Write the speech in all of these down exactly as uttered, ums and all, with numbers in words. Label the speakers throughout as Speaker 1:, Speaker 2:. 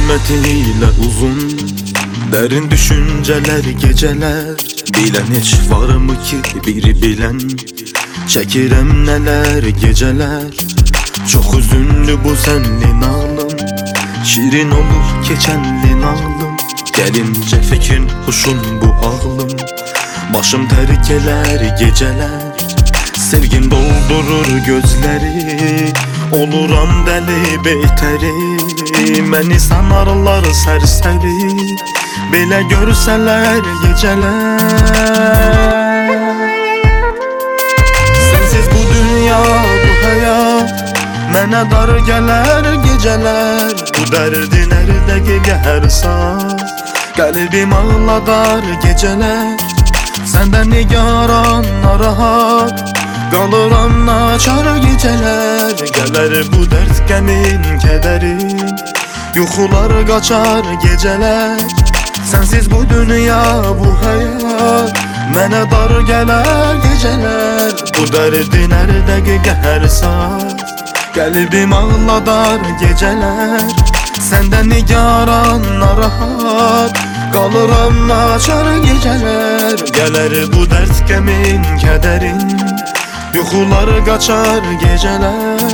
Speaker 1: zülmetiyle uzun, derin düşünceler geceler. Bilen hiç var mı ki biri bilen, çekirem neler geceler. Çok üzünlü bu senin ağlım, şirin olur keçenli nalım. Gelince fikrin hoşun bu ağlım, başım terkeler geceler. Sevgin doldurur gözleri, oluram deli beteri. Məni sanarlar sərsəri, belə görsələr geceler. Sensiz bu dünya, bu hayat mənə dar gələr geceler. Bu dərdi nerede gəgər saz, qəlbim ağladar geceler. Səndən nigaran, narahat qalıram naçar geceler. Gələr bu dərd qəmin, kədərin, yuxular qaçar geceler. Sensiz bu dünya, bu hayat mənə dar gələr geceler. Bu dərdi nerede gəgər saz, qəlbim ağladar geceler. Səndən nigaran, narahat qalıram naçar geceler. Gələr bu dərd qəmin, kədərin, yuxular qaçar geceler.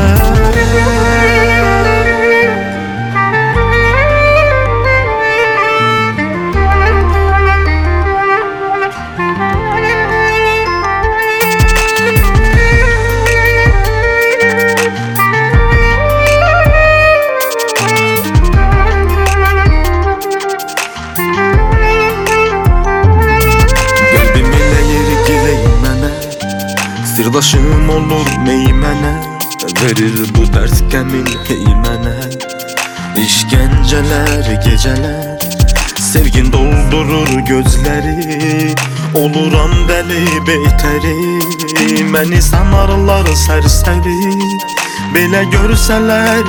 Speaker 1: Sirdaşım olur meymene, verir bu dert qəmin heymene. İşkenceler geceler, sevgin doldurur gözleri. Oluram deli beteri, məni sanarlar sərsəri, belə görsələr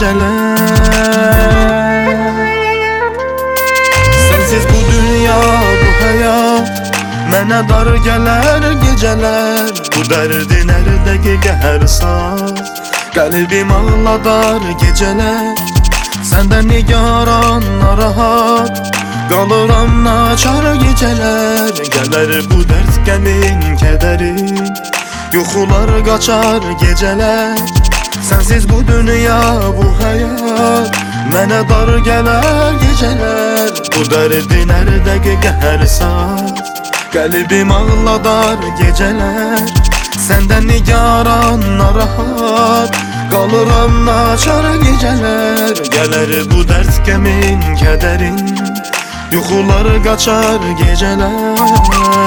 Speaker 1: geceler. Sensiz bu dünya, bu hayat mənə dar gələr geceler. Bu dərdi nerede gəgər saz, qəlbim ağladar geceler. Səndən nigaran, narahat qalıram naçar geceler. Gələr bu dərd qəmin, kədərin, yuxular qaçar geceler. Sensiz bu dünya, bu hayat mənə dar gələr geceler. Bu dərdi nerede gəgər saz, qəlbim ağladar geceler. Səndən nigaran, narahat qalıram naçar geceler. Gələr bu dərd qəmin, kədərin, yuxular qaçar geceler.